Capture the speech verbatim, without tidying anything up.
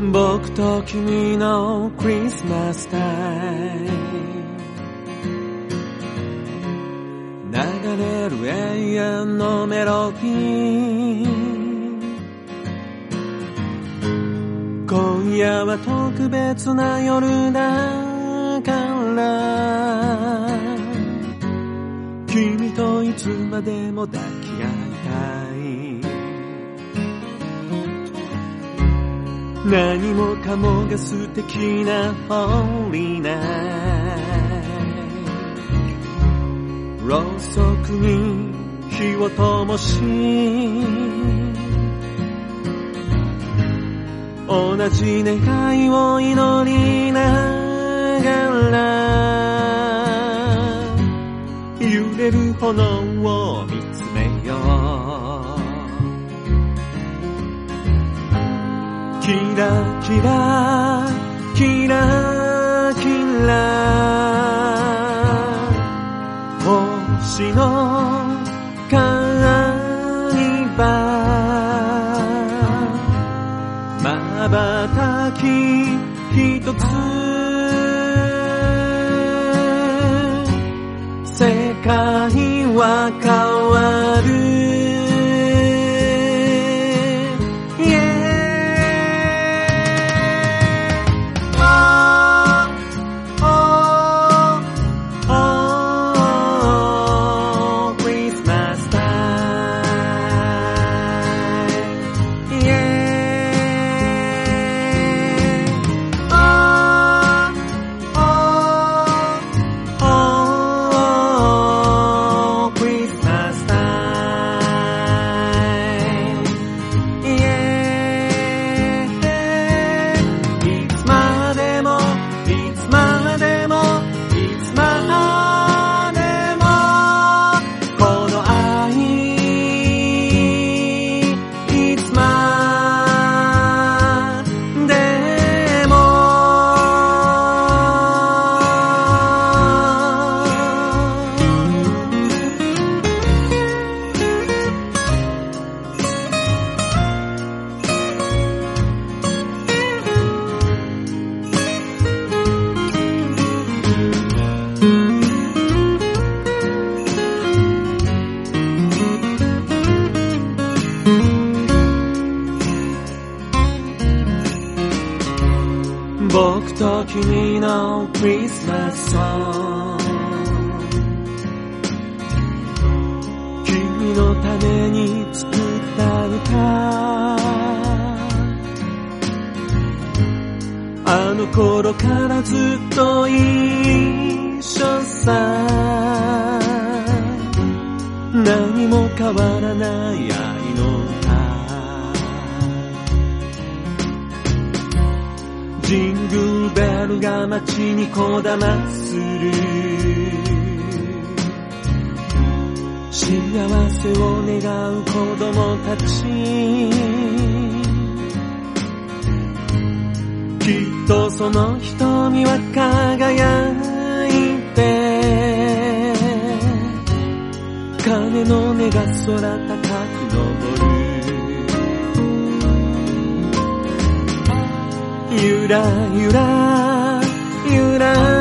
僕と君のクリスマスタイム、流れる永遠のメロディー、今夜は特別な夜だから君といつまでも抱き合いたい。何もかもが素敵なホーリーナイト、ろうそくに火を灯し、同じ願いを祈りながら揺れる炎を見つめよう。キラキラキラキラ星のカーニバル、まばたきひとつ、世界は変わる。僕と君のクリスマスソング、君のために作った歌、あの頃からずっと一緒さ、何も変わらない愛のジングルベルが街にこだまする、幸せを願う子供たち、きっとその瞳は輝いて、鐘の音が空高く昇る、ゆらゆらゆら